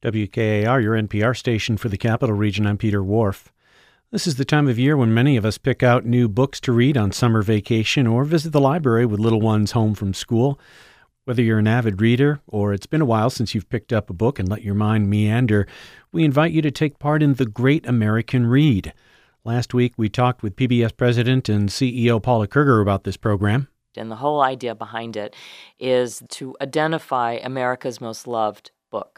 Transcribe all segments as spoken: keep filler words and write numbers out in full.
W K A R, your N P R station for the Capital Region. I'm Peter Wharf. This is the time of year when many of us pick out new books to read on summer vacation or visit the library with little ones home from school. Whether you're an avid reader or it's been a while since you've picked up a book and let your mind meander, we invite you to take part in the Great American Read. Last week, we talked with P B S President and C E O Paula Kerger about this program. And the whole idea behind it is to identify America's most loved book.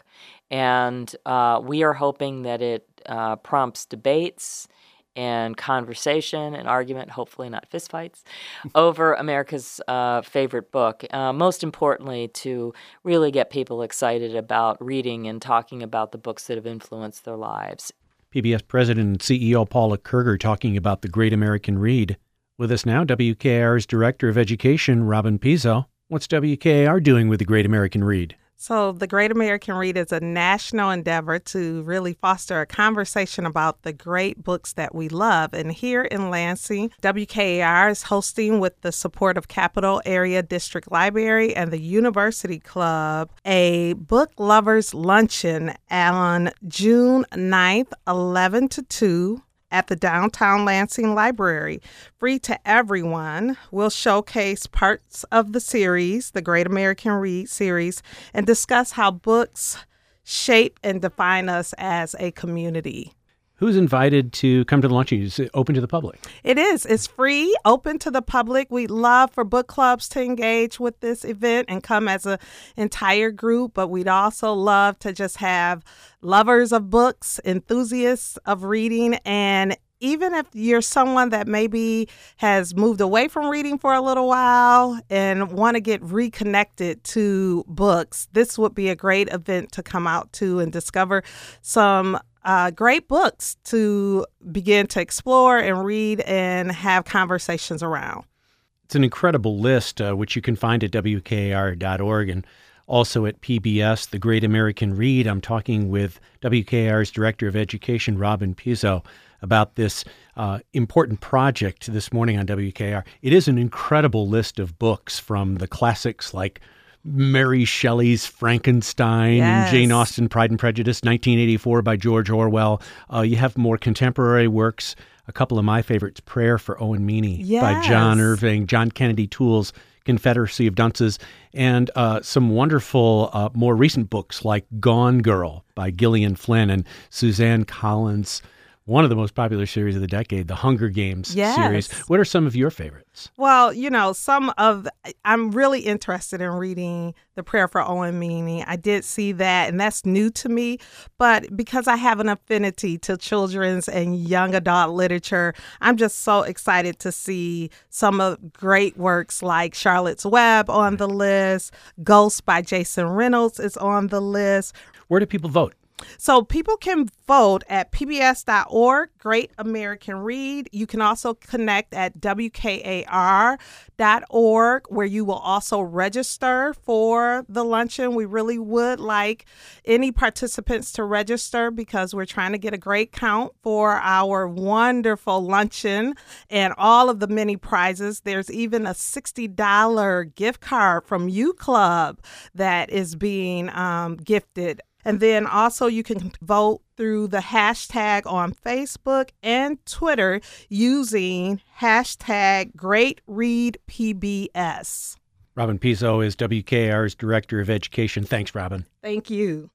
And uh, we are hoping that it uh, prompts debates and conversation and argument, hopefully not fistfights, over America's uh, favorite book. Uh, most importantly, to really get people excited about reading and talking about the books that have influenced their lives. P B S President and C E O Paula Kerger talking about the Great American Read. With us now, W K A R's Director of Education, Robin Pizzo. What's W K A R doing with the Great American Read? So the Great American Read is a national endeavor to really foster a conversation about the great books that we love. And here in Lansing, W K A R is hosting, with the support of Capital Area District Library and the University Club, a book lovers luncheon on June ninth, eleven to two. At the Downtown Lansing Library. Free to everyone. We'll showcase parts of the series, the Great American Read series, and discuss how books shape and define us as a community. Who's invited to come to the luncheon? Is it open to the public? It is. It's free, open to the public. We'd love for book clubs to engage with this event and come as an entire group, but we'd also love to just have lovers of books, enthusiasts of reading, and even if you're someone that maybe has moved away from reading for a little while and want to get reconnected to books, this would be a great event to come out to and discover some Uh, great books to begin to explore and read and have conversations around. It's an incredible list, uh, which you can find at W K A R dot org and also at P B S, The Great American Read. I'm talking with W K A R's Director of Education, Robin Pizzo, about this uh, important project this morning on W K A R. It is an incredible list of books, from the classics like Mary Shelley's Frankenstein Yes. and Jane Austen, Pride and Prejudice, nineteen eighty-four by George Orwell. Uh, you have more contemporary works, a couple of my favorites, Prayer for Owen Meany Yes. by John Irving, John Kennedy Toole's Confederacy of Dunces, and uh, some wonderful, uh, more recent books like Gone Girl by Gillian Flynn and Suzanne Collins. One of the most popular series of the decade, the Hunger Games Yes. series. What are some of your favorites? Well, you know, some of, I'm really interested in reading The Prayer for Owen Meany. I did see that, and that's new to me. But because I have an affinity to children's and young adult literature, I'm just so excited to see some of great works like Charlotte's Web on the list. Ghost by Jason Reynolds is on the list. Where do people vote? So people can vote at P B S dot org, Great American Read. You can also connect at W K A R dot org, where you will also register for the luncheon. We really would like any participants to register because we're trying to get a great count for our wonderful luncheon and all of the many prizes. There's even a sixty dollars gift card from U Club that is being um, gifted. And then also you can vote through the hashtag on Facebook and Twitter using hashtag GreatReadPBS. Robin Pizzo is W K A R's Director of Education. Thanks, Robin. Thank you.